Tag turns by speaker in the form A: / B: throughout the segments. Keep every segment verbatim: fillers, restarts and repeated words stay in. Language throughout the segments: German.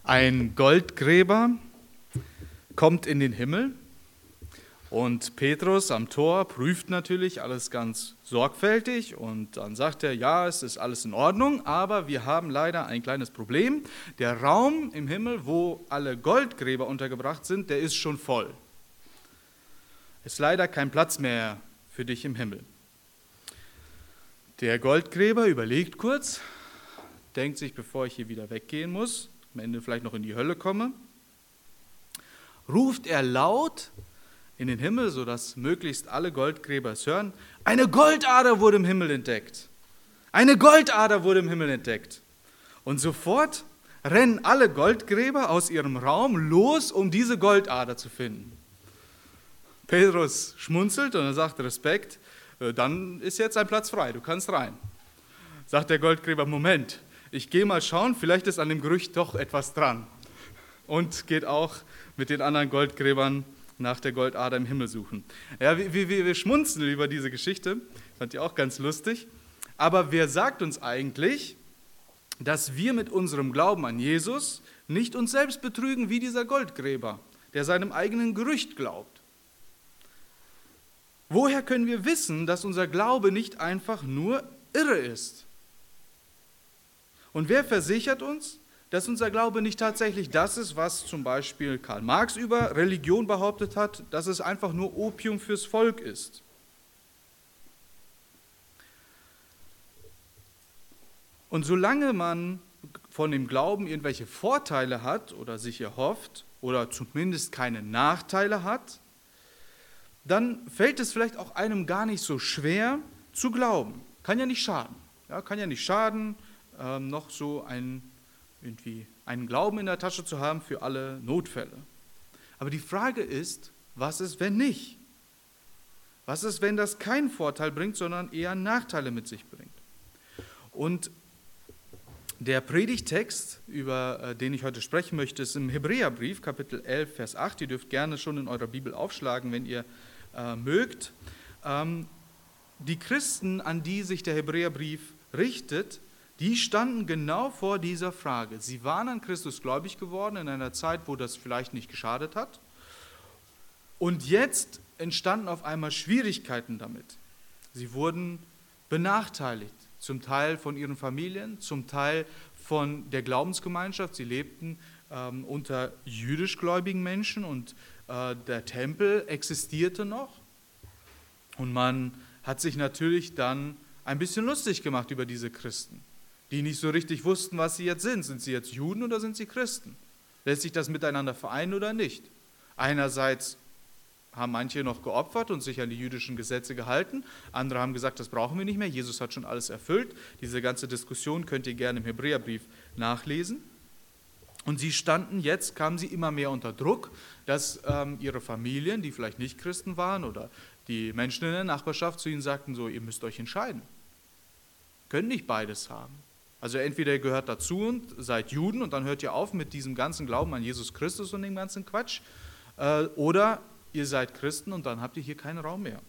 A: Ein Goldgräber kommt in den Himmel und Petrus am Tor prüft natürlich alles ganz sorgfältig und dann sagt er, ja, es ist alles in Ordnung, aber wir haben leider ein kleines Problem. Der Raum im Himmel, wo alle Goldgräber untergebracht sind, der ist schon voll. Es ist leider kein Platz mehr für dich im Himmel. Der Goldgräber überlegt kurz, denkt sich, bevor ich hier wieder weggehen muss, am Ende vielleicht noch in die Hölle komme, ruft er laut in den Himmel, sodass möglichst alle Goldgräber es hören, eine Goldader wurde im Himmel entdeckt. Eine Goldader wurde im Himmel entdeckt. Und sofort rennen alle Goldgräber aus ihrem Raum los, um diese Goldader zu finden. Petrus schmunzelt und er sagt, Respekt, dann ist jetzt ein Platz frei, du kannst rein. Sagt der Goldgräber, Moment, ich gehe mal schauen, vielleicht ist an dem Gerücht doch etwas dran. Und geht auch mit den anderen Goldgräbern nach der Goldader im Himmel suchen. Ja, wir, wir, wir schmunzeln über diese Geschichte, fand ich auch ganz lustig. Aber wer sagt uns eigentlich, dass wir mit unserem Glauben an Jesus nicht uns selbst betrügen wie dieser Goldgräber, der seinem eigenen Gerücht glaubt? Woher können wir wissen, dass unser Glaube nicht einfach nur irre ist? Und wer versichert uns, dass unser Glaube nicht tatsächlich das ist, was zum Beispiel Karl Marx über Religion behauptet hat, dass es einfach nur Opium fürs Volk ist? Und solange man von dem Glauben irgendwelche Vorteile hat oder sich erhofft oder zumindest keine Nachteile hat, dann fällt es vielleicht auch einem gar nicht so schwer zu glauben. Kann ja nicht schaden. Ja, kann ja nicht schaden, ähm, noch so ein, irgendwie einen Glauben in der Tasche zu haben für alle Notfälle. Aber die Frage ist, was ist, wenn nicht? Was ist, wenn das keinen Vorteil bringt, sondern eher Nachteile mit sich bringt? Und der Predigtext, über den ich heute sprechen möchte, ist im Hebräerbrief, Kapitel elf, Vers acht. Ihr dürft gerne schon in eurer Bibel aufschlagen, wenn ihr äh, mögt. Ähm, die Christen, an die sich der Hebräerbrief richtet, die standen genau vor dieser Frage. Sie waren an Christus gläubig geworden in einer Zeit, wo das vielleicht nicht geschadet hat. Und jetzt entstanden auf einmal Schwierigkeiten damit. Sie wurden benachteiligt. Zum Teil von ihren Familien, zum Teil von der Glaubensgemeinschaft. Sie lebten ähm, unter jüdischgläubigen Menschen und äh, der Tempel existierte noch. Und man hat sich natürlich dann ein bisschen lustig gemacht über diese Christen, die nicht so richtig wussten, was sie jetzt sind. Sind sie jetzt Juden oder sind sie Christen? Lässt sich das miteinander vereinen oder nicht? Einerseits haben manche noch geopfert und sich an die jüdischen Gesetze gehalten. Andere haben gesagt, das brauchen wir nicht mehr. Jesus hat schon alles erfüllt. Diese ganze Diskussion könnt ihr gerne im Hebräerbrief nachlesen. Und sie standen jetzt, kamen sie immer mehr unter Druck, dass ähm, ihre Familien, die vielleicht nicht Christen waren oder die Menschen in der Nachbarschaft zu ihnen sagten, so, ihr müsst euch entscheiden. Können nicht beides haben. Also entweder ihr gehört dazu und seid Juden und dann hört ihr auf mit diesem ganzen Glauben an Jesus Christus und dem ganzen Quatsch, äh, oder ihr seid Christen und dann habt ihr hier keinen Raum mehr.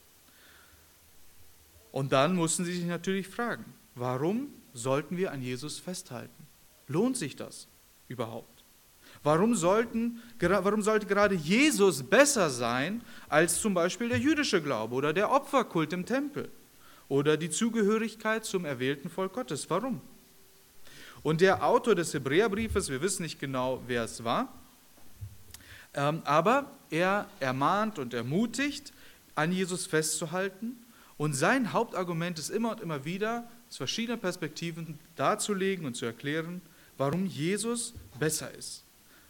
A: Und dann mussten sie sich natürlich fragen, warum sollten wir an Jesus festhalten? Lohnt sich das überhaupt? Warum, sollten, warum sollte gerade Jesus besser sein als zum Beispiel der jüdische Glaube oder der Opferkult im Tempel oder die Zugehörigkeit zum erwählten Volk Gottes? Warum? Und der Autor des Hebräerbriefes, wir wissen nicht genau, wer es war, ähm, aber er ermahnt und ermutigt, an Jesus festzuhalten. Und sein Hauptargument ist immer und immer wieder, aus verschiedenen Perspektiven darzulegen und zu erklären, warum Jesus besser ist.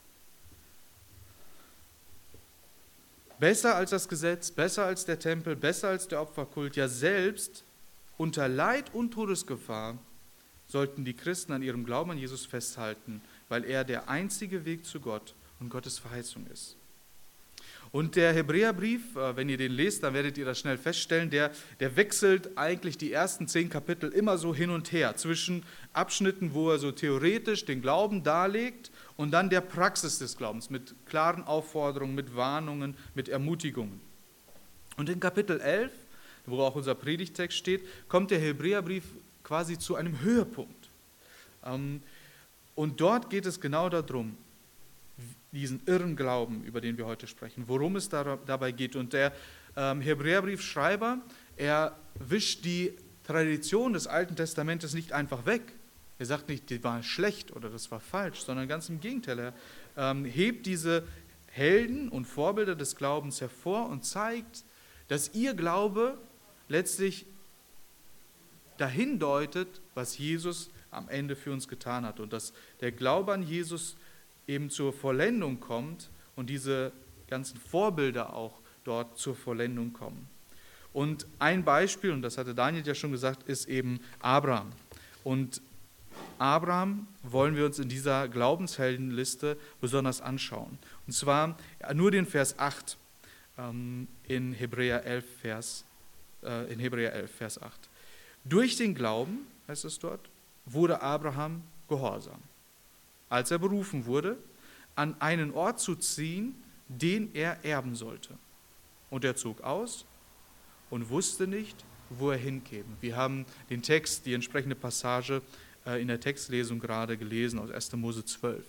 A: Besser als das Gesetz, besser als der Tempel, besser als der Opferkult, ja selbst unter Leid und Todesgefahr sollten die Christen an ihrem Glauben an Jesus festhalten, weil er der einzige Weg zu Gott und Gottes Verheißung ist. Und der Hebräerbrief, wenn ihr den lest, dann werdet ihr das schnell feststellen, der, der wechselt eigentlich die ersten zehn Kapitel immer so hin und her, zwischen Abschnitten, wo er so theoretisch den Glauben darlegt und dann der Praxis des Glaubens mit klaren Aufforderungen, mit Warnungen, mit Ermutigungen. Und in Kapitel elf, wo auch unser Predigtext steht, kommt der Hebräerbrief quasi zu einem Höhepunkt. Ähm, Und dort geht es genau darum, diesen irren Glauben, über den wir heute sprechen, worum es da, dabei geht. Und der ähm, Hebräerbriefschreiber, er wischt die Tradition des Alten Testamentes nicht einfach weg. Er sagt nicht, die war schlecht oder das war falsch, sondern ganz im Gegenteil. Er ähm, hebt diese Helden und Vorbilder des Glaubens hervor und zeigt, dass ihr Glaube letztlich dahin deutet, was Jesus am Ende für uns getan hat und dass der Glaube an Jesus eben zur Vollendung kommt und diese ganzen Vorbilder auch dort zur Vollendung kommen. Und ein Beispiel, und das hatte Daniel ja schon gesagt, ist eben Abraham. Und Abraham wollen wir uns in dieser Glaubensheldenliste besonders anschauen. Und zwar nur den Vers acht ähm, in Hebräer elf, Vers, äh, in Hebräer elf, Vers acht. Durch den Glauben, heißt es dort, wurde Abraham gehorsam, als er berufen wurde, an einen Ort zu ziehen, den er erben sollte. Und er zog aus und wusste nicht, wo er hinkäme. Wir haben den Text, die entsprechende Passage äh, in der Textlesung gerade gelesen aus erster Mose zwölf.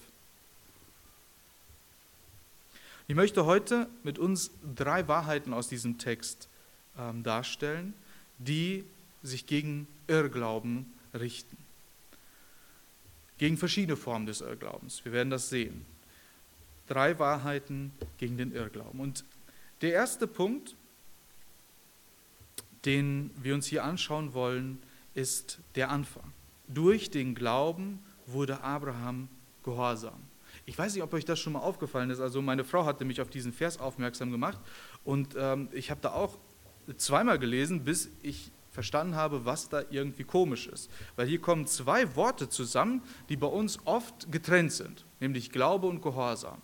A: Ich möchte heute mit uns drei Wahrheiten aus diesem Text ähm, darstellen, die sich gegen Irrglauben richten. Gegen verschiedene Formen des Irrglaubens. Wir werden das sehen. Drei Wahrheiten gegen den Irrglauben. Und der erste Punkt, den wir uns hier anschauen wollen, ist der Anfang. Durch den Glauben wurde Abraham gehorsam. Ich weiß nicht, ob euch das schon mal aufgefallen ist. Also meine Frau hatte mich auf diesen Vers aufmerksam gemacht und ähm, ich habe da auch zweimal gelesen, bis ich verstanden habe, was da irgendwie komisch ist. Weil hier kommen zwei Worte zusammen, die bei uns oft getrennt sind, nämlich Glaube und Gehorsam.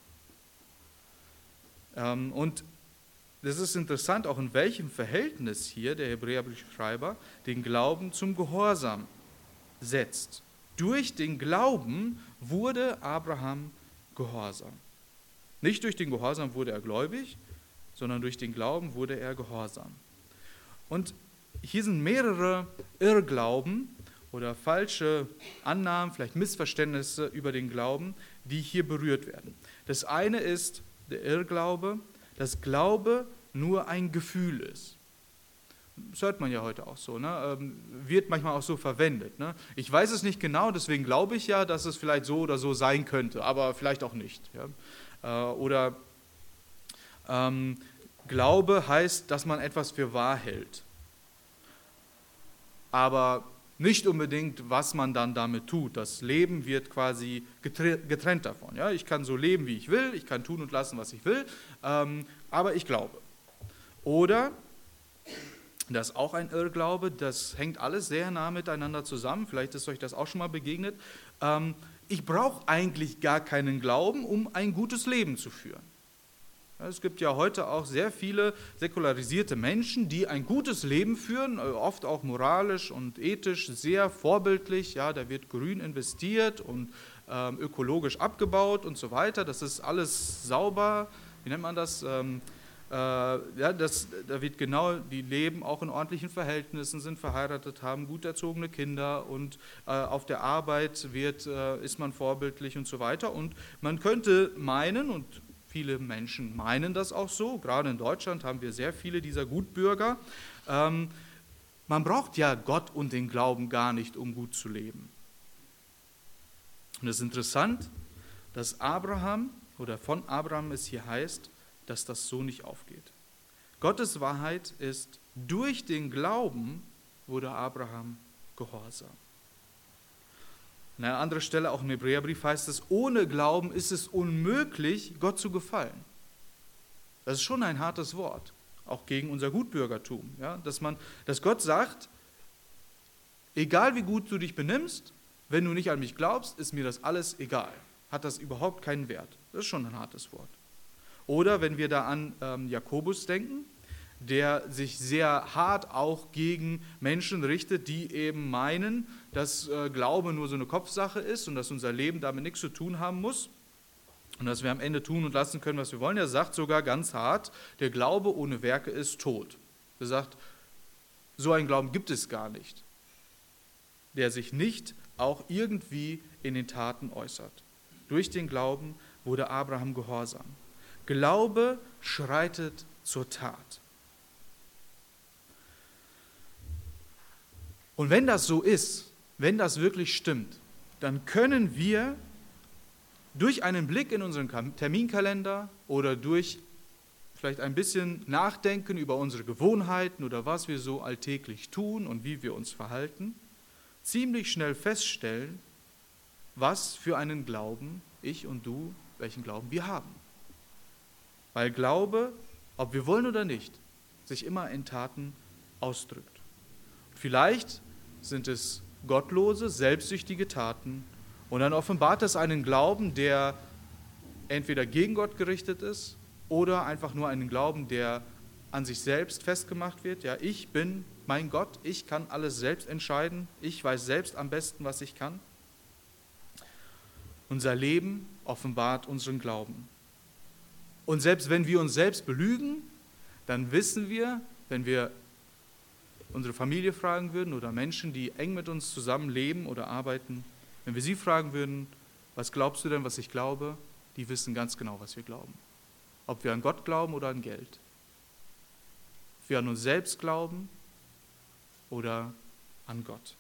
A: Ähm, und das ist interessant, auch in welchem Verhältnis hier der Hebräerbriefschreiber den Glauben zum Gehorsam setzt. Durch den Glauben wurde Abraham gehorsam. Nicht durch den Gehorsam wurde er gläubig, sondern durch den Glauben wurde er gehorsam. Und hier sind mehrere Irrglauben oder falsche Annahmen, vielleicht Missverständnisse über den Glauben, die hier berührt werden. Das eine ist der Irrglaube, dass Glaube nur ein Gefühl ist. Das hört man ja heute auch so, ne? Wird manchmal auch so verwendet. Ne? Ich weiß es nicht genau, deswegen glaube ich ja, dass es vielleicht so oder so sein könnte, aber vielleicht auch nicht. Ja? Oder ähm, Glaube heißt, dass man etwas für wahr hält, aber nicht unbedingt, was man dann damit tut. Das Leben wird quasi getrennt davon. Ja? Ich kann so leben, wie ich will, ich kann tun und lassen, was ich will, ähm, aber ich glaube. Oder, das ist auch ein Irrglaube, das hängt alles sehr nah miteinander zusammen, vielleicht ist euch das auch schon mal begegnet, ähm, ich brauche eigentlich gar keinen Glauben, um ein gutes Leben zu führen. Ja, es gibt ja heute auch sehr viele säkularisierte Menschen, die ein gutes Leben führen, oft auch moralisch und ethisch sehr vorbildlich. Ja, da wird grün investiert und ähm, ökologisch abgebaut und so weiter. Das ist alles sauber, wie nennt man das? Ähm, äh, ja, das, da wird genau, die leben auch in ordentlichen Verhältnissen, sind verheiratet, haben gut erzogene Kinder und äh, auf der Arbeit wird, äh, ist man vorbildlich und so weiter. Und man könnte meinen, und viele Menschen meinen das auch so, gerade in Deutschland haben wir sehr viele dieser Gutbürger. Ähm, man braucht ja Gott und den Glauben gar nicht, um gut zu leben. Und es ist interessant, dass Abraham, oder von Abraham es hier heißt, dass das so nicht aufgeht. Gottes Wahrheit ist, durch den Glauben wurde Abraham gehorsam. An einer anderen Stelle, auch im Hebräerbrief, heißt es, ohne Glauben ist es unmöglich, Gott zu gefallen. Das ist schon ein hartes Wort, auch gegen unser Gutbürgertum. Ja? Dass, man, dass Gott sagt, egal wie gut du dich benimmst, wenn du nicht an mich glaubst, ist mir das alles egal. Hat das überhaupt keinen Wert. Das ist schon ein hartes Wort. Oder wenn wir da an ähm, Jakobus denken, der sich sehr hart auch gegen Menschen richtet, die eben meinen, dass äh, Glaube nur so eine Kopfsache ist und dass unser Leben damit nichts zu tun haben muss und dass wir am Ende tun und lassen können, was wir wollen. Er sagt sogar ganz hart, der Glaube ohne Werke ist tot. Er sagt, so einen Glauben gibt es gar nicht, der sich nicht auch irgendwie in den Taten äußert. Durch den Glauben wurde Abraham gehorsam. Glaube schreitet zur Tat. Und wenn das so ist, wenn das wirklich stimmt, dann können wir durch einen Blick in unseren Terminkalender oder durch vielleicht ein bisschen Nachdenken über unsere Gewohnheiten oder was wir so alltäglich tun und wie wir uns verhalten, ziemlich schnell feststellen, was für einen Glauben ich und du, welchen Glauben wir haben. Weil Glaube, ob wir wollen oder nicht, sich immer in Taten ausdrückt. Vielleicht sind es gottlose, selbstsüchtige Taten und dann offenbart es einen Glauben, der entweder gegen Gott gerichtet ist oder einfach nur einen Glauben, der an sich selbst festgemacht wird. Ja, ich bin mein Gott, ich kann alles selbst entscheiden, ich weiß selbst am besten, was ich kann. Unser Leben offenbart unseren Glauben. Und selbst wenn wir uns selbst belügen, dann wissen wir, wenn wir unsere Familie fragen würden oder Menschen, die eng mit uns zusammen leben oder arbeiten, wenn wir sie fragen würden, was glaubst du denn, was ich glaube, die wissen ganz genau, was wir glauben. Ob wir an Gott glauben oder an Geld. Ob wir an uns selbst glauben oder an Gott.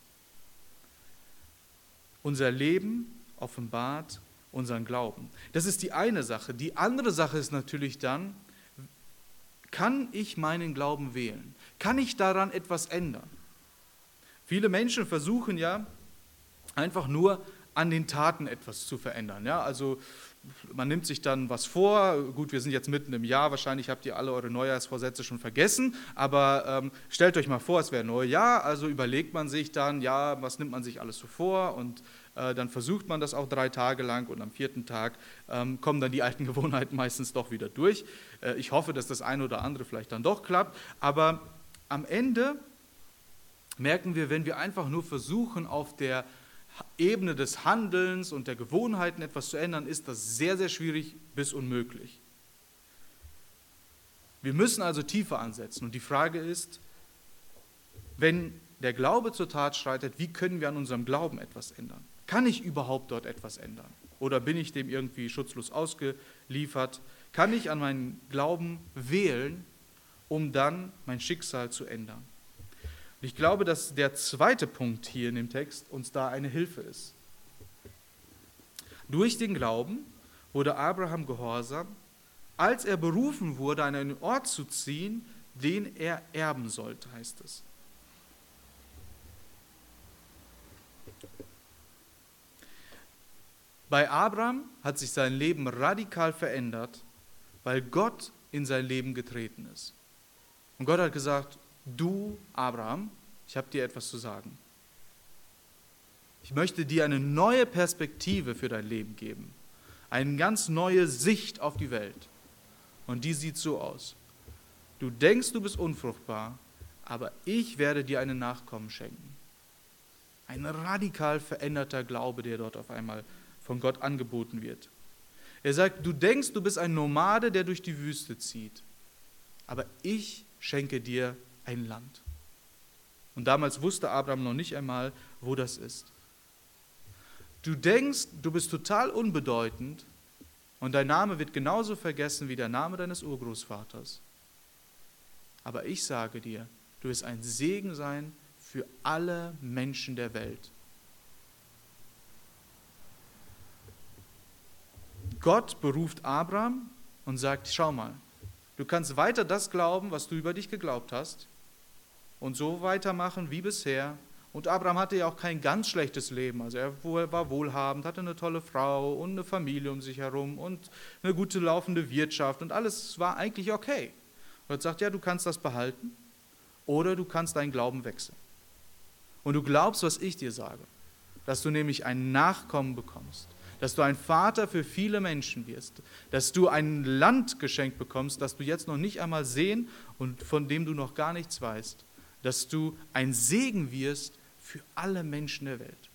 A: Unser Leben offenbart unseren Glauben. Das ist die eine Sache. Die andere Sache ist natürlich dann, kann ich meinen Glauben wählen? Kann ich daran etwas ändern? Viele Menschen versuchen ja einfach nur an den Taten etwas zu verändern. Ja, also man nimmt sich dann was vor, gut, wir sind jetzt mitten im Jahr, wahrscheinlich habt ihr alle eure Neujahrsvorsätze schon vergessen, aber ähm, stellt euch mal vor, es wäre ein neues Jahr, also überlegt man sich dann, ja, was nimmt man sich alles so vor und äh, dann versucht man das auch drei Tage lang und am vierten Tag ähm, kommen dann die alten Gewohnheiten meistens doch wieder durch. Äh, ich hoffe, dass das eine oder andere vielleicht dann doch klappt, aber am Ende merken wir, wenn wir einfach nur versuchen, auf der Ebene des Handelns und der Gewohnheiten etwas zu ändern, ist das sehr, sehr schwierig bis unmöglich. Wir müssen also tiefer ansetzen und die Frage ist, wenn der Glaube zur Tat schreitet, wie können wir an unserem Glauben etwas ändern? Kann ich überhaupt dort etwas ändern? Oder bin ich dem irgendwie schutzlos ausgeliefert? Kann ich an meinen Glauben wählen, um dann mein Schicksal zu ändern? Ich glaube, dass der zweite Punkt hier in dem Text uns da eine Hilfe ist. Durch den Glauben wurde Abraham gehorsam, als er berufen wurde, an einen Ort zu ziehen, den er erben sollte, heißt es. Bei Abraham hat sich sein Leben radikal verändert, weil Gott in sein Leben getreten ist. Und Gott hat gesagt, du, Abraham, ich habe dir etwas zu sagen. Ich möchte dir eine neue Perspektive für dein Leben geben. Eine ganz neue Sicht auf die Welt. Und die sieht so aus. Du denkst, du bist unfruchtbar, aber ich werde dir einen Nachkommen schenken. Ein radikal veränderter Glaube, der dort auf einmal von Gott angeboten wird. Er sagt, du denkst, du bist ein Nomade, der durch die Wüste zieht, aber ich schenke dir ein Land. Und damals wusste Abraham noch nicht einmal, wo das ist. Du denkst, du bist total unbedeutend und dein Name wird genauso vergessen wie der Name deines Urgroßvaters. Aber ich sage dir, du wirst ein Segen sein für alle Menschen der Welt. Gott beruft Abraham und sagt, schau mal, du kannst weiter das glauben, was du über dich geglaubt hast und so weitermachen wie bisher. Und Abraham hatte ja auch kein ganz schlechtes Leben. Also er war wohlhabend, hatte eine tolle Frau und eine Familie um sich herum und eine gute laufende Wirtschaft und alles war eigentlich okay. Und Gott sagt, ja, du kannst das behalten oder du kannst deinen Glauben wechseln. Und du glaubst, was ich dir sage, dass du nämlich ein Nachkommen bekommst, dass du ein Vater für viele Menschen wirst, dass du ein Land geschenkt bekommst, das du jetzt noch nicht einmal sehen und von dem du noch gar nichts weißt, dass du ein Segen wirst für alle Menschen der Welt.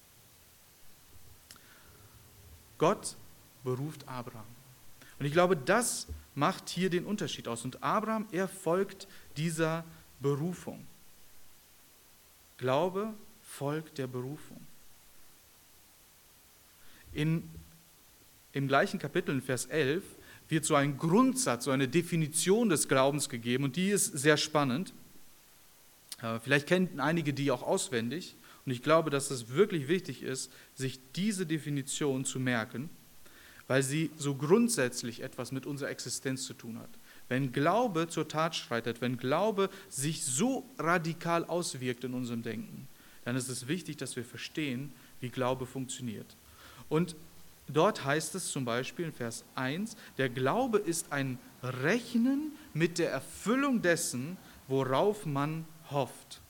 A: Gott beruft Abraham. Und ich glaube, das macht hier den Unterschied aus. Und Abraham, er folgt dieser Berufung. Glaube folgt der Berufung. In, Im gleichen Kapitel, in Vers elf, wird so ein Grundsatz, so eine Definition des Glaubens gegeben und die ist sehr spannend. Vielleicht kennen einige die auch auswendig und ich glaube, dass es wirklich wichtig ist, sich diese Definition zu merken, weil sie so grundsätzlich etwas mit unserer Existenz zu tun hat. Wenn Glaube zur Tat schreitet, wenn Glaube sich so radikal auswirkt in unserem Denken, dann ist es wichtig, dass wir verstehen, wie Glaube funktioniert. Und dort heißt es zum Beispiel in Vers eins, der Glaube ist ein Rechnen mit der Erfüllung dessen, worauf man hofft.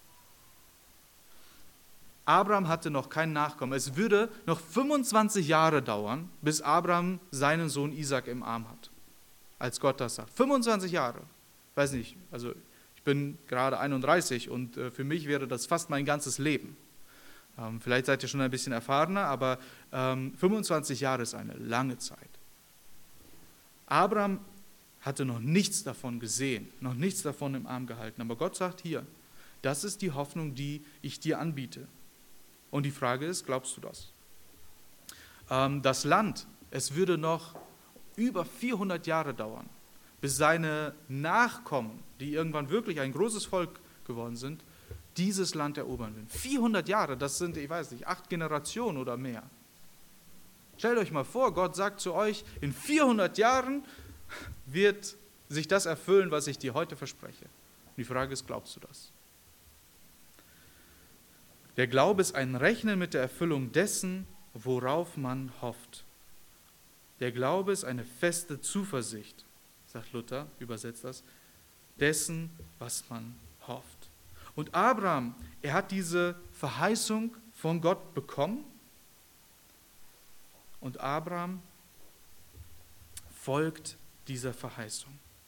A: Abraham hatte noch keinen Nachkommen. Es würde noch fünfundzwanzig Jahre dauern, bis Abraham seinen Sohn Isaac im Arm hat, als Gott das sagt. fünfundzwanzig Jahre. Weiß nicht, also ich bin gerade einunddreißig und für mich wäre das fast mein ganzes Leben. Ähm, vielleicht seid ihr schon ein bisschen erfahrener, aber ähm, fünfundzwanzig Jahre ist eine lange Zeit. Abraham hatte noch nichts davon gesehen, noch nichts davon im Arm gehalten. Aber Gott sagt hier, das ist die Hoffnung, die ich dir anbiete. Und die Frage ist, glaubst du das? Ähm, das Land, es würde noch über vierhundert Jahre dauern, bis seine Nachkommen, die irgendwann wirklich ein großes Volk geworden sind, dieses Land erobern werden. vierhundert Jahre, das sind, ich weiß nicht, acht Generationen oder mehr. Stellt euch mal vor, Gott sagt zu euch, in vierhundert Jahren wird sich das erfüllen, was ich dir heute verspreche. Und die Frage ist, glaubst du das? Der Glaube ist ein Rechnen mit der Erfüllung dessen, worauf man hofft. Der Glaube ist eine feste Zuversicht, sagt Luther, übersetzt das, dessen, was man hofft. Und Abraham, er hat diese Verheißung von Gott bekommen und Abraham folgt dieser Verheißung.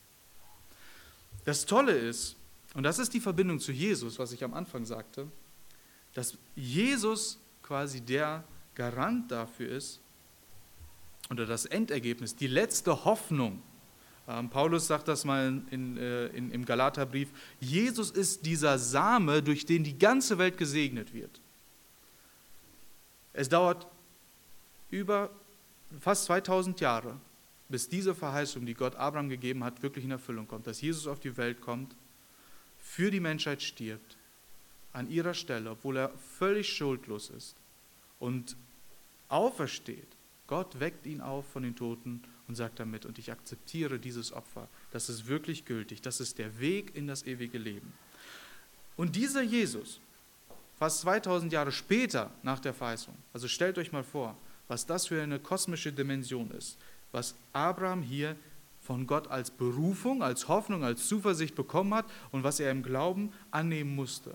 A: Das Tolle ist, und das ist die Verbindung zu Jesus, was ich am Anfang sagte, dass Jesus quasi der Garant dafür ist, oder das Endergebnis, die letzte Hoffnung. Ähm, Paulus sagt das mal in, äh, in, im Galaterbrief, Jesus ist dieser Same, durch den die ganze Welt gesegnet wird. Es dauert über fast zweitausend Jahre, bis diese Verheißung, die Gott Abraham gegeben hat, wirklich in Erfüllung kommt, dass Jesus auf die Welt kommt, für die Menschheit stirbt, an ihrer Stelle, obwohl er völlig schuldlos ist und aufersteht. Gott weckt ihn auf von den Toten und sagt damit, und ich akzeptiere dieses Opfer, das ist wirklich gültig, das ist der Weg in das ewige Leben. Und dieser Jesus, fast zweitausend Jahre später nach der Verheißung, also stellt euch mal vor, was das für eine kosmische Dimension ist, was Abraham hier von Gott als Berufung, als Hoffnung, als Zuversicht bekommen hat und was er im Glauben annehmen musste.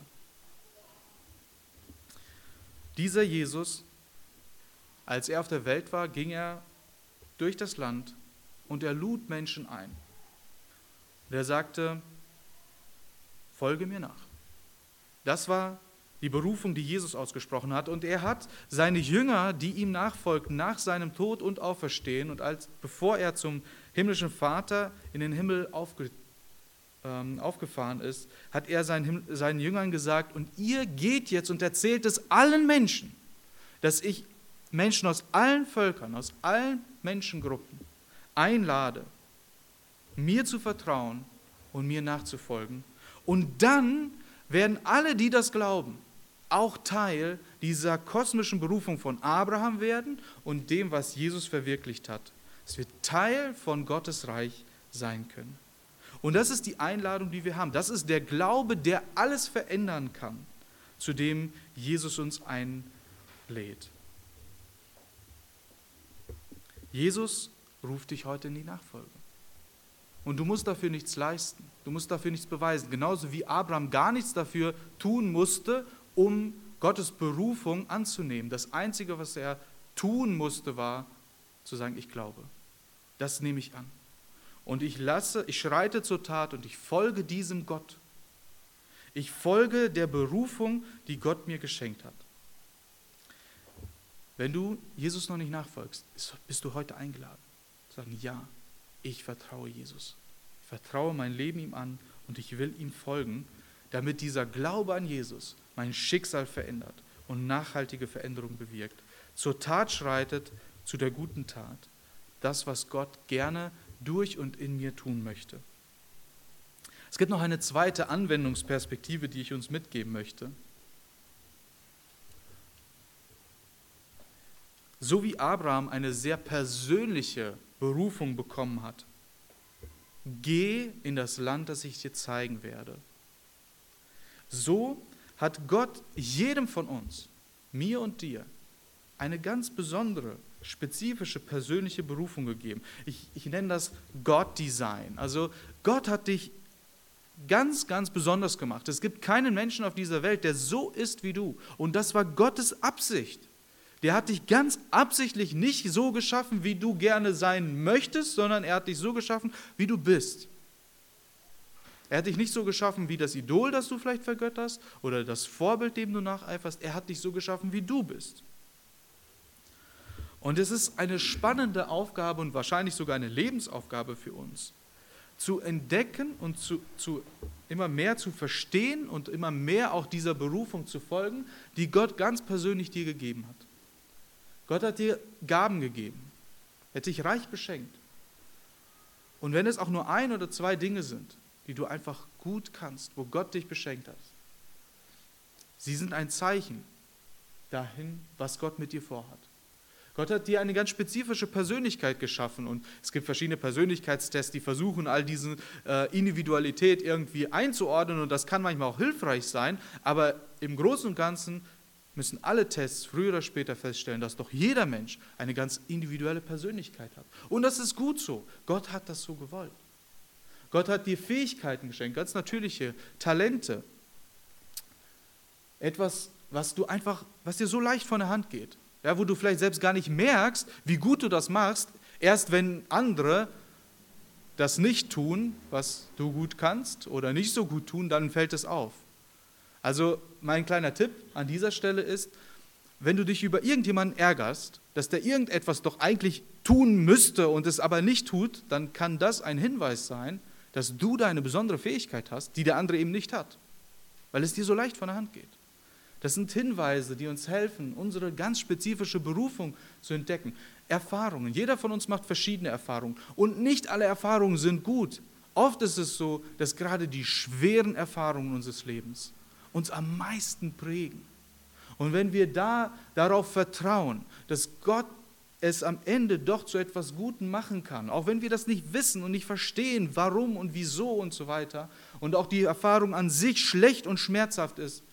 A: Dieser Jesus, als er auf der Welt war, ging er durch das Land und er lud Menschen ein. Und er sagte, folge mir nach. Das war die Berufung, die Jesus ausgesprochen hat. Und er hat seine Jünger, die ihm nachfolgten, nach seinem Tod und Auferstehen und als, bevor er zum himmlischen Vater in den Himmel aufge, ähm, aufgefahren ist, hat er seinen, seinen Jüngern gesagt, und ihr geht jetzt und erzählt es allen Menschen, dass ich Menschen aus allen Völkern, aus allen Menschengruppen einlade, mir zu vertrauen und mir nachzufolgen. Und dann werden alle, die das glauben, auch Teil dieser kosmischen Berufung von Abraham werden und dem, was Jesus verwirklicht hat. Es wird Teil von Gottes Reich sein können. Und das ist die Einladung, die wir haben. Das ist der Glaube, der alles verändern kann, zu dem Jesus uns einlädt. Jesus ruft dich heute in die Nachfolge. Und du musst dafür nichts leisten, du musst dafür nichts beweisen. Genauso wie Abraham gar nichts dafür tun musste, um Gottes Berufung anzunehmen. Das Einzige, was er tun musste, war zu sagen, ich glaube. Das nehme ich an. Und ich lasse, ich schreite zur Tat und ich folge diesem Gott. Ich folge der Berufung, die Gott mir geschenkt hat. Wenn du Jesus noch nicht nachfolgst, bist du heute eingeladen. Sagen, ja, ich vertraue Jesus. Ich vertraue mein Leben ihm an und ich will ihm folgen, damit dieser Glaube an Jesus mein Schicksal verändert und nachhaltige Veränderung bewirkt, zur Tat schreitet, zu der guten Tat. Das, was Gott gerne durch und in mir tun möchte. Es gibt noch eine zweite Anwendungsperspektive, die ich uns mitgeben möchte. So wie Abraham eine sehr persönliche Berufung bekommen hat, geh in das Land, das ich dir zeigen werde. So hat Gott jedem von uns, mir und dir, eine ganz besondere, spezifische, persönliche Berufung gegeben. Ich, ich nenne das God-Design. Also Gott hat dich ganz, ganz besonders gemacht. Es gibt keinen Menschen auf dieser Welt, der so ist wie du. Und das war Gottes Absicht. Der hat dich ganz absichtlich nicht so geschaffen, wie du gerne sein möchtest, sondern er hat dich so geschaffen, wie du bist. Er hat dich nicht so geschaffen wie das Idol, das du vielleicht vergötterst, oder das Vorbild, dem du nacheiferst. Er hat dich so geschaffen, wie du bist. Und es ist eine spannende Aufgabe und wahrscheinlich sogar eine Lebensaufgabe für uns, zu entdecken und zu, zu immer mehr zu verstehen und immer mehr auch dieser Berufung zu folgen, die Gott ganz persönlich dir gegeben hat. Gott hat dir Gaben gegeben, er hat dich reich beschenkt. Und wenn es auch nur ein oder zwei Dinge sind, die du einfach gut kannst, wo Gott dich beschenkt hat, sie sind ein Zeichen dahin, was Gott mit dir vorhat. Gott hat dir eine ganz spezifische Persönlichkeit geschaffen und es gibt verschiedene Persönlichkeitstests, die versuchen, all diese äh, Individualität irgendwie einzuordnen und das kann manchmal auch hilfreich sein, aber im Großen und Ganzen müssen alle Tests früher oder später feststellen, dass doch jeder Mensch eine ganz individuelle Persönlichkeit hat. Und das ist gut so. Gott hat das so gewollt. Gott hat dir Fähigkeiten geschenkt, ganz natürliche Talente. Etwas, was du einfach, was dir so leicht von der Hand geht. Ja, wo du vielleicht selbst gar nicht merkst, wie gut du das machst, erst wenn andere das nicht tun, was du gut kannst oder nicht so gut tun, dann fällt es auf. Also mein kleiner Tipp an dieser Stelle ist, wenn du dich über irgendjemanden ärgerst, dass der irgendetwas doch eigentlich tun müsste und es aber nicht tut, dann kann das ein Hinweis sein, dass du da eine besondere Fähigkeit hast, die der andere eben nicht hat, weil es dir so leicht von der Hand geht. Das sind Hinweise, die uns helfen, unsere ganz spezifische Berufung zu entdecken. Erfahrungen. Jeder von uns macht verschiedene Erfahrungen. Und nicht alle Erfahrungen sind gut. Oft ist es so, dass gerade die schweren Erfahrungen unseres Lebens uns am meisten prägen. Und wenn wir da darauf vertrauen, dass Gott es am Ende doch zu etwas Gutem machen kann, auch wenn wir das nicht wissen und nicht verstehen, warum und wieso und so weiter, und auch die Erfahrung an sich schlecht und schmerzhaft ist,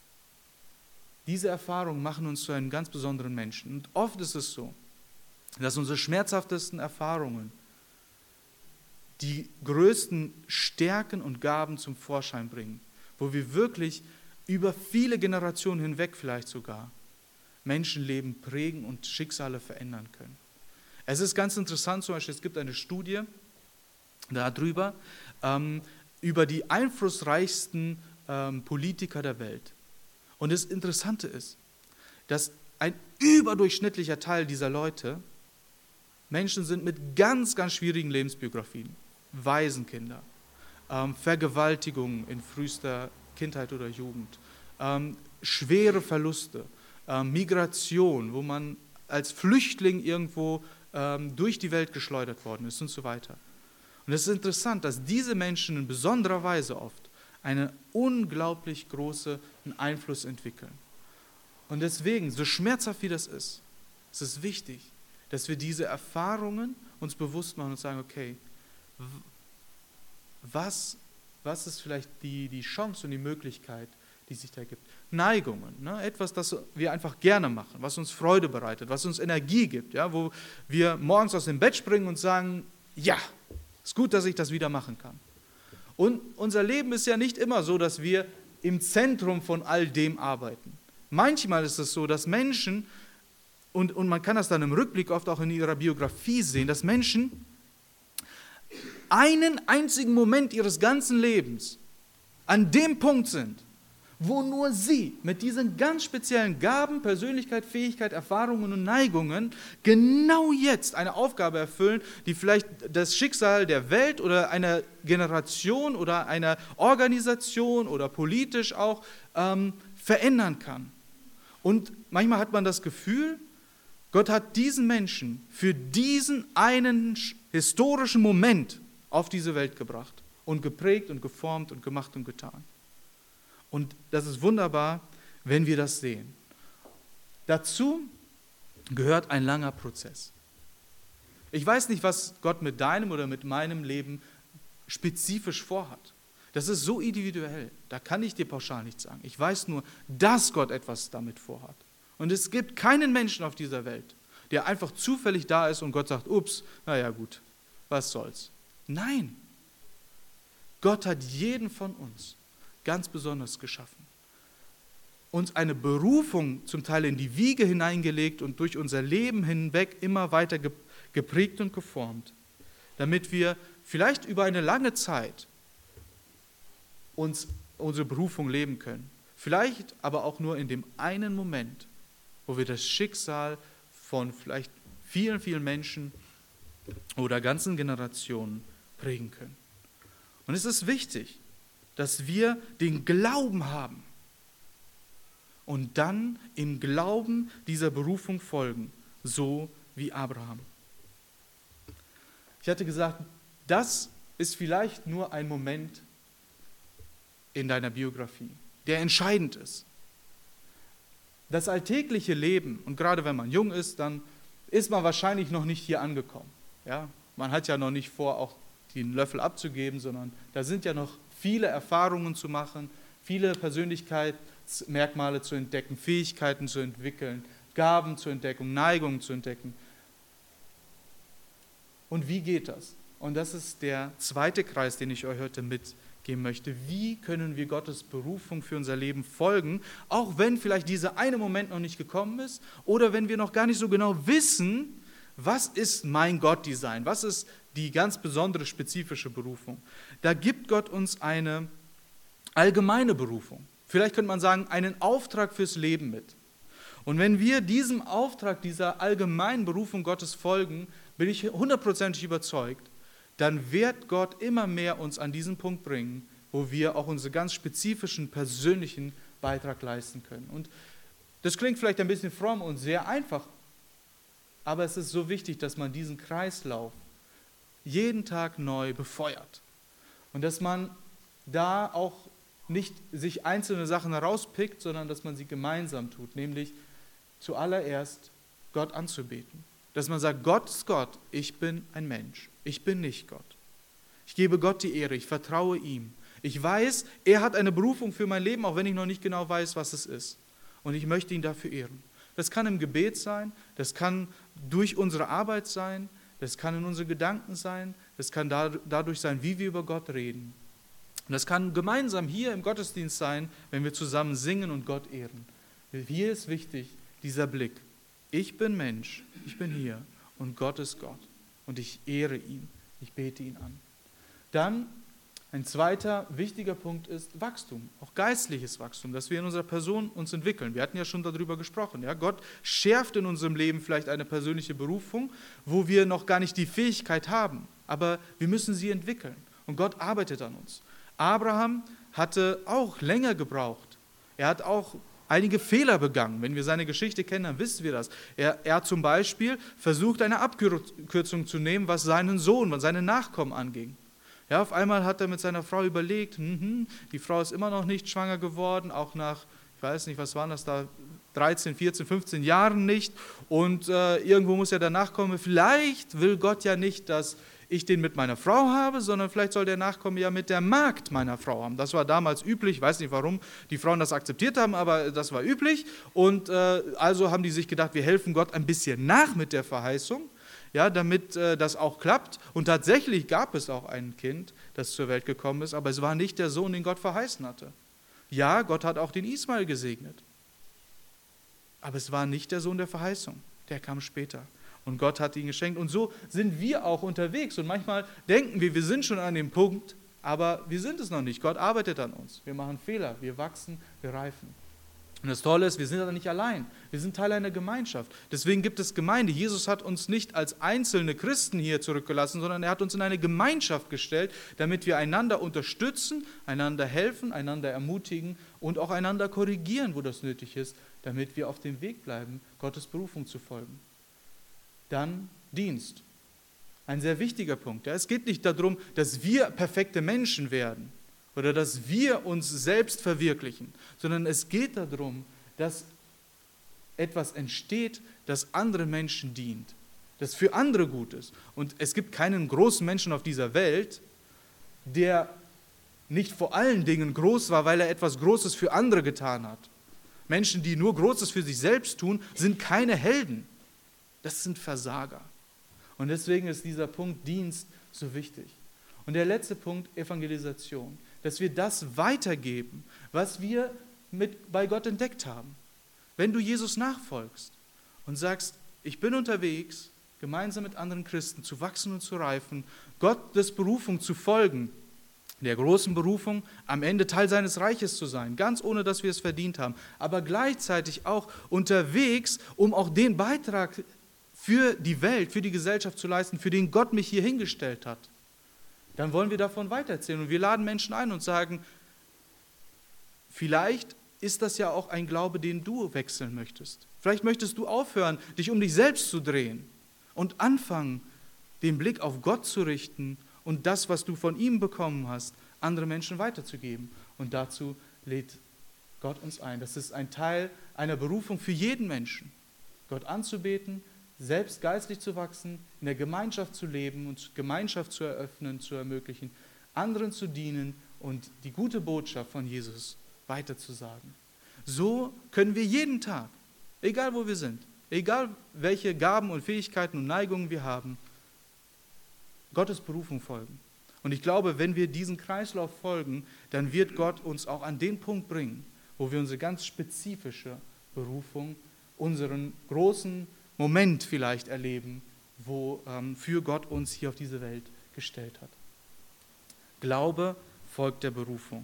A: diese Erfahrungen machen uns zu einem ganz besonderen Menschen. Und oft ist es so, dass unsere schmerzhaftesten Erfahrungen die größten Stärken und Gaben zum Vorschein bringen, wo wir wirklich über viele Generationen hinweg vielleicht sogar Menschenleben prägen und Schicksale verändern können. Es ist ganz interessant, zum Beispiel, es gibt eine Studie darüber, ähm, über die einflussreichsten ähm, Politiker der Welt. Und das Interessante ist, dass ein überdurchschnittlicher Teil dieser Leute Menschen sind mit ganz, ganz schwierigen Lebensbiografien. Waisenkinder, ähm, Vergewaltigungen in frühester Kindheit oder Jugend, ähm, schwere Verluste, ähm, Migration, wo man als Flüchtling irgendwo ähm, durch die Welt geschleudert worden ist und so weiter. Und es ist interessant, dass diese Menschen in besonderer Weise oft einen unglaublich großen Einfluss entwickeln. Und deswegen, so schmerzhaft wie das ist, ist es wichtig, dass wir diese Erfahrungen uns bewusst machen und sagen, okay, was, was ist vielleicht die, die Chance und die Möglichkeit, die sich da gibt? Neigungen, ne? Etwas, das wir einfach gerne machen, was uns Freude bereitet, was uns Energie gibt, ja? Wo wir morgens aus dem Bett springen und sagen, ja, ist gut, dass ich das wieder machen kann. Und unser Leben ist ja nicht immer so, dass wir im Zentrum von all dem arbeiten. Manchmal ist es so, dass Menschen, und, und man kann das dann im Rückblick oft auch in ihrer Biografie sehen, dass Menschen einen einzigen Moment ihres ganzen Lebens an dem Punkt sind, wo nur sie mit diesen ganz speziellen Gaben, Persönlichkeit, Fähigkeit, Erfahrungen und Neigungen genau jetzt eine Aufgabe erfüllen, die vielleicht das Schicksal der Welt oder einer Generation oder einer Organisation oder politisch auch ähm, verändern kann. Und manchmal hat man das Gefühl, Gott hat diesen Menschen für diesen einen historischen Moment auf diese Welt gebracht und geprägt und geformt und gemacht und getan. Und das ist wunderbar, wenn wir das sehen. Dazu gehört ein langer Prozess. Ich weiß nicht, was Gott mit deinem oder mit meinem Leben spezifisch vorhat. Das ist so individuell, da kann ich dir pauschal nichts sagen. Ich weiß nur, dass Gott etwas damit vorhat. Und es gibt keinen Menschen auf dieser Welt, der einfach zufällig da ist und Gott sagt, ups, naja gut, was soll's. Nein, Gott hat jeden von uns ganz besonders geschaffen. Uns eine Berufung zum Teil in die Wiege hineingelegt und durch unser Leben hinweg immer weiter geprägt und geformt, damit wir vielleicht über eine lange Zeit uns unsere Berufung leben können. Vielleicht aber auch nur in dem einen Moment, wo wir das Schicksal von vielleicht vielen, vielen Menschen oder ganzen Generationen prägen können. Und es ist wichtig, dass wir den Glauben haben und dann im Glauben dieser Berufung folgen, so wie Abraham. Ich hatte gesagt, das ist vielleicht nur ein Moment in deiner Biografie, der entscheidend ist. Das alltägliche Leben, und gerade wenn man jung ist, dann ist man wahrscheinlich noch nicht hier angekommen. Ja? Man hat ja noch nicht vor, auch den Löffel abzugeben, sondern da sind ja noch viele Erfahrungen zu machen, viele Persönlichkeitsmerkmale zu entdecken, Fähigkeiten zu entwickeln, Gaben zu entdecken, Neigungen zu entdecken. Und wie geht das? Und das ist der zweite Kreis, den ich euch heute mitgeben möchte. Wie können wir Gottes Berufung für unser Leben folgen, auch wenn vielleicht dieser eine Moment noch nicht gekommen ist oder wenn wir noch gar nicht so genau wissen, was ist mein Gottdesign, was ist die ganz besondere, spezifische Berufung. Da gibt Gott uns eine allgemeine Berufung. Vielleicht könnte man sagen, einen Auftrag fürs Leben mit. Und wenn wir diesem Auftrag, dieser allgemeinen Berufung Gottes folgen, bin ich hundertprozentig überzeugt, dann wird Gott immer mehr uns an diesen Punkt bringen, wo wir auch unseren ganz spezifischen, persönlichen Beitrag leisten können. Und das klingt vielleicht ein bisschen fromm und sehr einfach, aber es ist so wichtig, dass man diesen Kreislauf jeden Tag neu befeuert. Und dass man da auch nicht sich einzelne Sachen herauspickt, sondern dass man sie gemeinsam tut, nämlich zuallererst Gott anzubeten. Dass man sagt, Gott ist Gott, ich bin ein Mensch, ich bin nicht Gott. Ich gebe Gott die Ehre, ich vertraue ihm. Ich weiß, er hat eine Berufung für mein Leben, auch wenn ich noch nicht genau weiß, was es ist. Und ich möchte ihn dafür ehren. Das kann im Gebet sein, das kann durch unsere Arbeit sein, das kann in unseren Gedanken sein, das kann dadurch sein, wie wir über Gott reden. Und das kann gemeinsam hier im Gottesdienst sein, wenn wir zusammen singen und Gott ehren. Hier ist wichtig, dieser Blick. Ich bin Mensch, ich bin hier und Gott ist Gott und ich ehre ihn, ich bete ihn an. Dann ein zweiter wichtiger Punkt ist Wachstum, auch geistliches Wachstum, dass wir in unserer Person uns entwickeln. Wir hatten ja schon darüber gesprochen. Ja? Gott schärft in unserem Leben vielleicht eine persönliche Berufung, wo wir noch gar nicht die Fähigkeit haben, aber wir müssen sie entwickeln und Gott arbeitet an uns. Abraham hatte auch länger gebraucht. Er hat auch einige Fehler begangen. Wenn wir seine Geschichte kennen, dann wissen wir das. Er, er hat zum Beispiel versucht, eine Abkürzung zu nehmen, was seinen Sohn, was seine Nachkommen anging. Ja, auf einmal hat er mit seiner Frau überlegt, hm, die Frau ist immer noch nicht schwanger geworden, auch nach, ich weiß nicht, was waren das da, dreizehn, vierzehn, fünfzehn Jahren nicht. Und äh, irgendwo muss ja der Nachkomme, vielleicht will Gott ja nicht, dass ich den mit meiner Frau habe, sondern vielleicht soll der Nachkomme ja mit der Magd meiner Frau haben. Das war damals üblich, ich weiß nicht, warum die Frauen das akzeptiert haben, aber das war üblich. Und äh, also haben die sich gedacht, wir helfen Gott ein bisschen nach mit der Verheißung, ja, damit äh, das auch klappt. Und tatsächlich gab es auch ein Kind, das zur Welt gekommen ist, aber es war nicht der Sohn, den Gott verheißen hatte. Ja, Gott hat auch den Ismael gesegnet, aber es war nicht der Sohn der Verheißung, der kam später. Und Gott hat ihn geschenkt. Und so sind wir auch unterwegs. Und manchmal denken wir, wir sind schon an dem Punkt, aber wir sind es noch nicht. Gott arbeitet an uns. Wir machen Fehler, wir wachsen, wir reifen. Und das Tolle ist, wir sind aber nicht allein. Wir sind Teil einer Gemeinschaft. Deswegen gibt es Gemeinde. Jesus hat uns nicht als einzelne Christen hier zurückgelassen, sondern er hat uns in eine Gemeinschaft gestellt, damit wir einander unterstützen, einander helfen, einander ermutigen und auch einander korrigieren, wo das nötig ist, damit wir auf dem Weg bleiben, Gottes Berufung zu folgen. Dann Dienst. Ein sehr wichtiger Punkt. Ja. Es geht nicht darum, dass wir perfekte Menschen werden oder dass wir uns selbst verwirklichen, sondern es geht darum, dass etwas entsteht, das anderen Menschen dient, das für andere gut ist. Und es gibt keinen großen Menschen auf dieser Welt, der nicht vor allen Dingen groß war, weil er etwas Großes für andere getan hat. Menschen, die nur Großes für sich selbst tun, sind keine Helden. Das sind Versager. Und deswegen ist dieser Punkt Dienst so wichtig. Und der letzte Punkt, Evangelisation. Dass wir das weitergeben, was wir mit, bei Gott entdeckt haben. Wenn du Jesus nachfolgst und sagst, ich bin unterwegs, gemeinsam mit anderen Christen zu wachsen und zu reifen, Gottes Berufung zu folgen, der großen Berufung, am Ende Teil seines Reiches zu sein, ganz ohne, dass wir es verdient haben, aber gleichzeitig auch unterwegs, um auch den Beitrag für die Welt, für die Gesellschaft zu leisten, für den Gott mich hier hingestellt hat, dann wollen wir davon weitererzählen. Und wir laden Menschen ein und sagen, vielleicht ist das ja auch ein Glaube, den du wechseln möchtest. Vielleicht möchtest du aufhören, dich um dich selbst zu drehen und anfangen, den Blick auf Gott zu richten und das, was du von ihm bekommen hast, andere Menschen weiterzugeben. Und dazu lädt Gott uns ein. Das ist ein Teil einer Berufung für jeden Menschen, Gott anzubeten, selbst geistlich zu wachsen, in der Gemeinschaft zu leben und Gemeinschaft zu eröffnen, zu ermöglichen, anderen zu dienen und die gute Botschaft von Jesus weiterzusagen. So können wir jeden Tag, egal wo wir sind, egal welche Gaben und Fähigkeiten und Neigungen wir haben, Gottes Berufung folgen. Und ich glaube, wenn wir diesen Kreislauf folgen, dann wird Gott uns auch an den Punkt bringen, wo wir unsere ganz spezifische Berufung, unseren großen Moment vielleicht erleben, wo ähm, für Gott uns hier auf diese Welt gestellt hat. Glaube folgt der Berufung.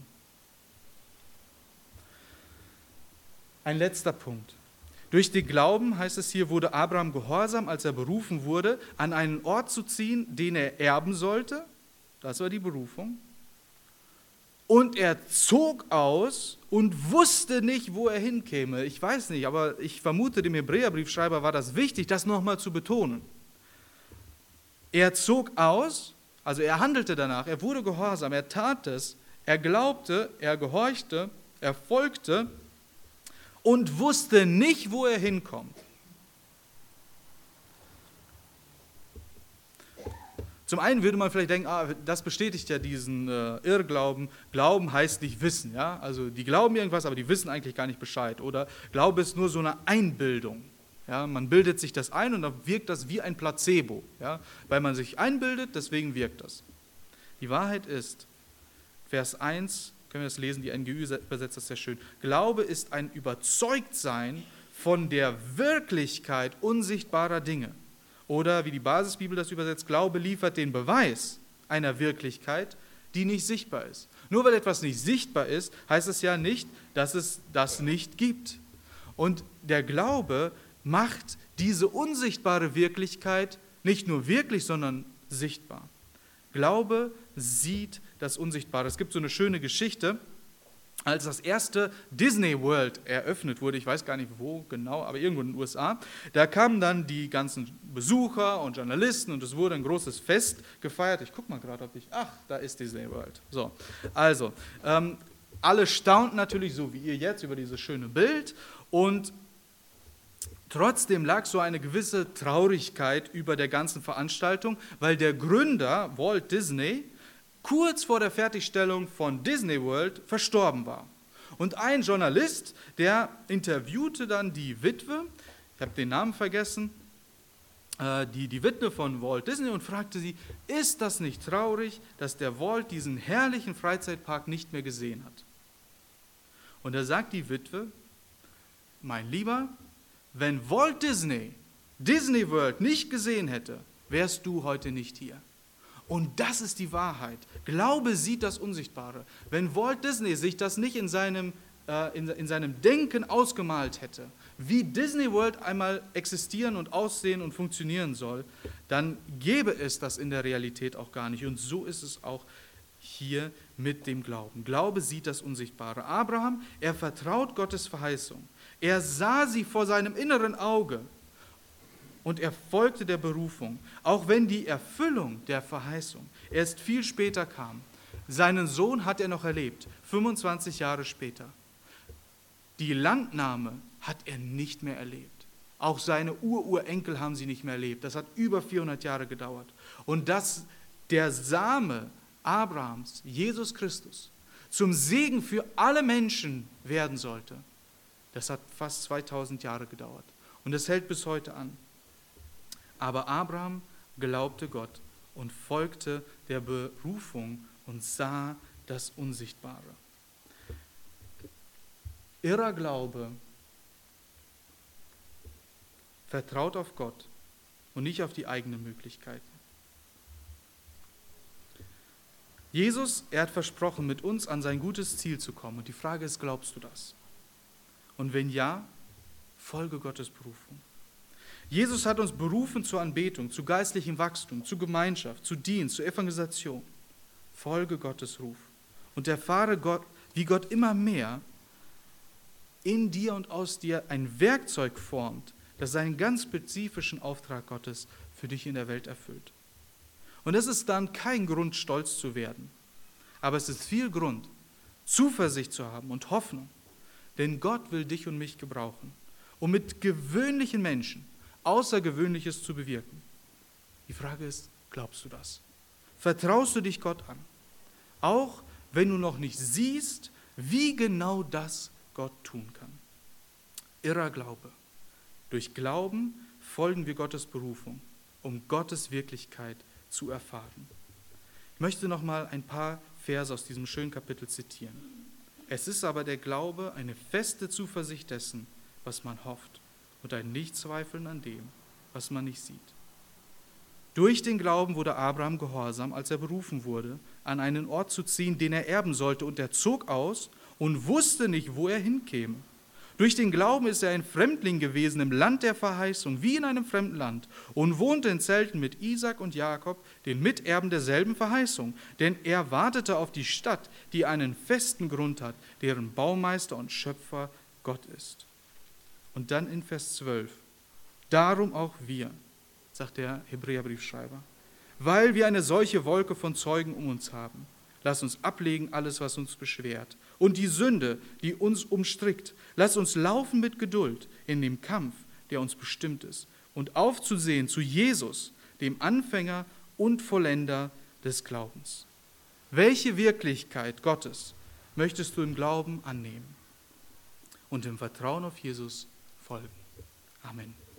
A: Ein letzter Punkt. Durch den Glauben, heißt es hier, wurde Abraham gehorsam, als er berufen wurde, an einen Ort zu ziehen, den er erben sollte. Das war die Berufung. Und er zog aus und wusste nicht, wo er hinkäme. Ich weiß nicht, aber ich vermute, dem Hebräerbriefschreiber war das wichtig, das nochmal zu betonen. Er zog aus, also er handelte danach, er wurde gehorsam, er tat es, er glaubte, er gehorchte, er folgte und wusste nicht, wo er hinkommt. Zum einen würde man vielleicht denken, ah, das bestätigt ja diesen äh, Irrglauben. Glauben heißt nicht wissen. Ja? Also die glauben irgendwas, aber die wissen eigentlich gar nicht Bescheid. Oder Glaube ist nur so eine Einbildung. Ja? Man bildet sich das ein und dann wirkt das wie ein Placebo. Ja? Weil man sich einbildet, deswegen wirkt das. Die Wahrheit ist, Vers eins, können wir das lesen, die N G Ü übersetzt das sehr schön. Glaube ist ein Überzeugtsein von der Wirklichkeit unsichtbarer Dinge. Oder wie die Basisbibel das übersetzt, Glaube liefert den Beweis einer Wirklichkeit, die nicht sichtbar ist. Nur weil etwas nicht sichtbar ist, heißt es ja nicht, dass es das nicht gibt. Und der Glaube macht diese unsichtbare Wirklichkeit nicht nur wirklich, sondern sichtbar. Glaube sieht das Unsichtbare. Es gibt so eine schöne Geschichte, als das erste Disney World eröffnet wurde, ich weiß gar nicht wo genau, aber irgendwo in den U S A, da kamen dann die ganzen Besucher und Journalisten und es wurde ein großes Fest gefeiert. Ich gucke mal gerade, ob ich, ach, da ist Disney World. So, also, ähm, alle staunten natürlich, so wie ihr jetzt, über dieses schöne Bild und trotzdem lag so eine gewisse Traurigkeit über der ganzen Veranstaltung, weil der Gründer, Walt Disney, kurz vor der Fertigstellung von Disney World verstorben war. Und ein Journalist, der interviewte dann die Witwe, ich habe den Namen vergessen, äh, die, die Witwe von Walt Disney und fragte sie, ist das nicht traurig, dass der Walt diesen herrlichen Freizeitpark nicht mehr gesehen hat? Und da sagt die Witwe, mein Lieber, wenn Walt Disney Disney World nicht gesehen hätte, wärst du heute nicht hier. Und das ist die Wahrheit. Glaube sieht das Unsichtbare. Wenn Walt Disney sich das nicht in seinem, äh, in, in seinem Denken ausgemalt hätte, wie Disney World einmal existieren und aussehen und funktionieren soll, dann gäbe es das in der Realität auch gar nicht. Und so ist es auch hier mit dem Glauben. Glaube sieht das Unsichtbare. Abraham, er vertraut Gottes Verheißung. Er sah sie vor seinem inneren Auge. und er folgte der Berufung, auch wenn die Erfüllung der Verheißung erst viel später kam. Seinen Sohn hat er noch erlebt, fünfundzwanzig Jahre später. Die Landnahme hat er nicht mehr erlebt. Auch seine Ururenkel haben sie nicht mehr erlebt. Das hat über vierhundert Jahre gedauert. Und dass der Same Abrahams, Jesus Christus, zum Segen für alle Menschen werden sollte, das hat fast zweitausend Jahre gedauert. Und das hält bis heute an. Aber Abraham glaubte Gott und folgte der Berufung und sah das Unsichtbare. Irrer Glaube vertraut auf Gott und nicht auf die eigenen Möglichkeiten. Jesus, er hat versprochen, mit uns an sein gutes Ziel zu kommen. Und die Frage ist, glaubst du das? Und wenn ja, folge Gottes Berufung. Jesus hat uns berufen zur Anbetung, zu geistlichem Wachstum, zu Gemeinschaft, zu Dienst, zur Evangelisation. Folge Gottes Ruf und erfahre Gott, wie Gott immer mehr in dir und aus dir ein Werkzeug formt, das seinen ganz spezifischen Auftrag Gottes für dich in der Welt erfüllt. Und es ist dann kein Grund, stolz zu werden, aber es ist viel Grund, Zuversicht zu haben und Hoffnung, denn Gott will dich und mich gebrauchen, um mit gewöhnlichen Menschen Außergewöhnliches zu bewirken. Die Frage ist, glaubst du das? Vertraust du dich Gott an? Auch wenn du noch nicht siehst, wie genau das Gott tun kann. Irrer Glaube. Durch Glauben folgen wir Gottes Berufung, um Gottes Wirklichkeit zu erfahren. Ich möchte noch mal ein paar Verse aus diesem schönen Kapitel zitieren. Es ist aber der Glaube eine feste Zuversicht dessen, was man hofft, und ein Nichtzweifeln an dem, was man nicht sieht. Durch den Glauben wurde Abraham gehorsam, als er berufen wurde, an einen Ort zu ziehen, den er erben sollte, und er zog aus und wusste nicht, wo er hinkäme. Durch den Glauben ist er ein Fremdling gewesen im Land der Verheißung, wie in einem fremden Land, und wohnte in Zelten mit Isaak und Jakob, den Miterben derselben Verheißung. Denn er wartete auf die Stadt, die einen festen Grund hat, deren Baumeister und Schöpfer Gott ist. Und dann in Vers zwölf, darum auch wir, sagt der Hebräerbriefschreiber, weil wir eine solche Wolke von Zeugen um uns haben. Lass uns ablegen alles, was uns beschwert, und die Sünde, die uns umstrickt. Lass uns laufen mit Geduld in dem Kampf, der uns bestimmt ist, und aufzusehen zu Jesus, dem Anfänger und Vollender des Glaubens. Welche Wirklichkeit Gottes möchtest du im Glauben annehmen und im Vertrauen auf Jesus folgen? Amen.